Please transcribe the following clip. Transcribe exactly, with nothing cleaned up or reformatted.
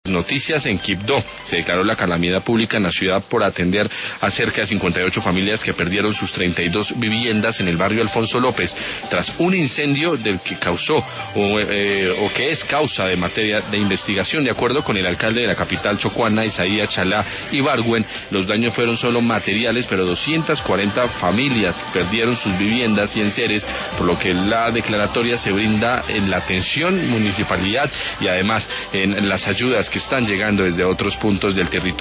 Noticias en Quibdó. Se declaró la calamidad pública en la ciudad por atender a cerca de cincuenta y ocho familias que perdieron sus treinta y dos viviendas en el barrio Alfonso López tras un incendio del que causó o, eh, o que es causa de materia de investigación. De acuerdo con el alcalde de la capital chocuana, Isaías Chalá Ibargüen, los daños fueron solo materiales, pero doscientas cuarenta familias perdieron sus viviendas y enseres, por lo que la declaratoria se brinda en la atención municipalidad y además en las ayudas que están llegando desde otros puntos del territorio.